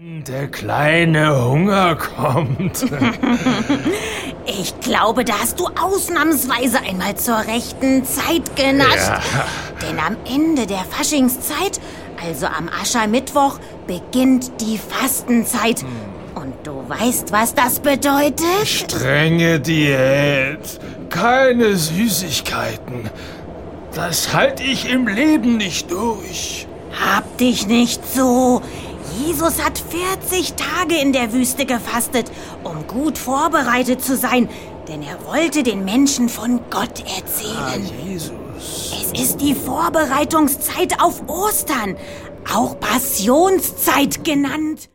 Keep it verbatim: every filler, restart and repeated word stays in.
Der kleine Hunger kommt. Ich glaube, da hast du ausnahmsweise einmal zur rechten Zeit genascht. Ja. Denn am Ende der Faschingszeit, also am Aschermittwoch, beginnt die Fastenzeit. Und du weißt, was das bedeutet? Strenge Diät. Keine Süßigkeiten. Das halte ich im Leben nicht durch. Hab dich nicht so. Jesus hat vierzig Tage in der Wüste gefastet, um gut vorbereitet zu sein, denn er wollte den Menschen von Gott erzählen. Ah, Jesus. Es ist die Vorbereitungszeit auf Ostern, auch Passionszeit genannt.